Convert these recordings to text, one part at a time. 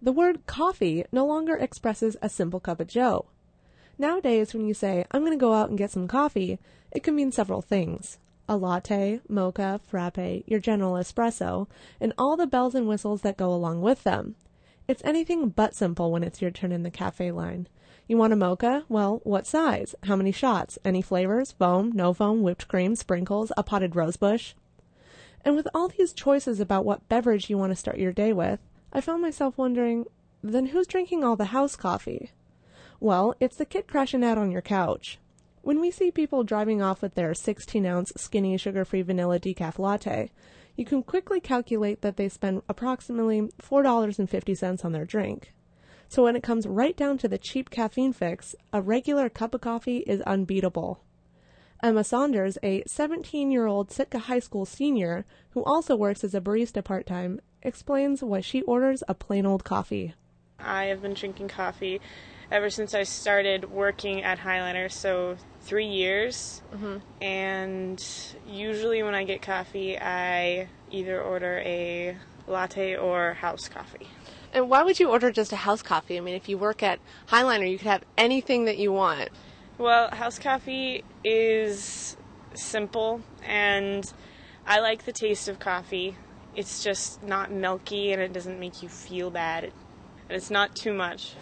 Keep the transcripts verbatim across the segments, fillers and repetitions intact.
The word coffee no longer expresses a simple cup of joe. Nowadays, when you say, I'm going to go out and get some coffee, it can mean several things. A latte, mocha, frappe, your general espresso, and all the bells and whistles that go along with them. It's anything but simple when it's your turn in the cafe line. You want a mocha? Well, what size? How many shots? Any flavors? Foam, no foam, whipped cream, sprinkles, a potted rosebush? And with all these choices about what beverage you want to start your day with, I found myself wondering, then who's drinking all the house coffee? Well, it's the kid crashing out on your couch. When we see people driving off with their sixteen-ounce skinny sugar-free vanilla decaf latte, you can quickly calculate that they spend approximately four dollars and fifty cents on their drink. So when it comes right down to the cheap caffeine fix, a regular cup of coffee is unbeatable. Emma Saunders, a seventeen-year-old Sitka High School senior who also works as a barista part-time, explains why she orders a plain old coffee. I have been drinking coffee ever since I started working at Highliner, so three years. Mm-hmm. And usually when I get coffee, I either order a latte or house coffee. And why would you order just a house coffee? I mean, if you work at Highliner, you could have anything that you want. Well, house coffee is simple, and I like the taste of coffee. It's just not milky, and it doesn't make you feel bad. And it's not too much.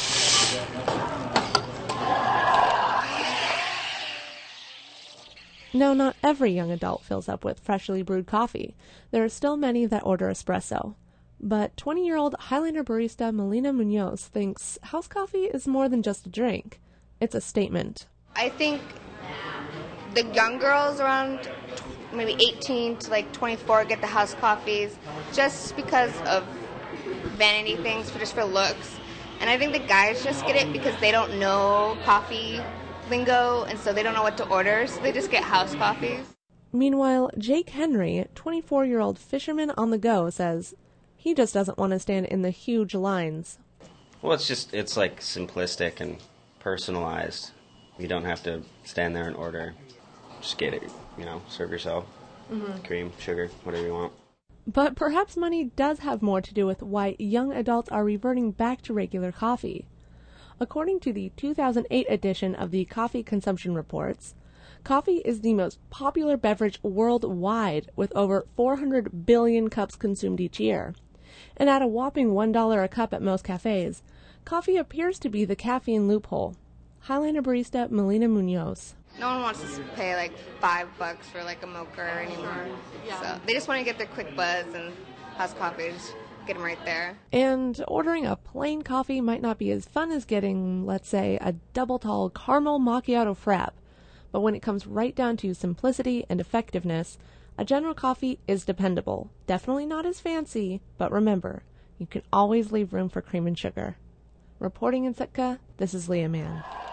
No, not every young adult fills up with freshly brewed coffee. There are still many that order espresso. But twenty-year-old Highliner barista Melina Munoz thinks house coffee is more than just a drink. It's a statement. I think the young girls around maybe eighteen to like twenty-four get the house coffees just because of vanity things, for just for looks. And I think the guys just get it because they don't know coffee lingo, and so they don't know what to order, so they just get house coffees. Meanwhile, Jake Henry, twenty-four-year-old fisherman on the go, says he just doesn't want to stand in the huge lines. Well, it's just, it's like simplistic and personalized. You don't have to stand there and order. Just get it, you know, serve yourself. Mm-hmm. Cream, sugar, whatever you want. But perhaps money does have more to do with why young adults are reverting back to regular coffee. According to the two thousand eight edition of the Coffee Consumption Reports, coffee is the most popular beverage worldwide, with over four hundred billion cups consumed each year. And at a whopping one dollar a cup at most cafes, coffee appears to be the caffeine loophole. Highliner barista Melina Munoz. No one wants to pay like five bucks for like a mocha anymore. Yeah. So they just want to get their quick buzz, and house coffee, just get them right there. And ordering a plain coffee might not be as fun as getting, let's say, a double tall caramel macchiato frap. But when it comes right down to simplicity and effectiveness, a General Coffee is dependable. Definitely not as fancy, but remember, you can always leave room for cream and sugar. Reporting in Sitka, this is Leah Mann.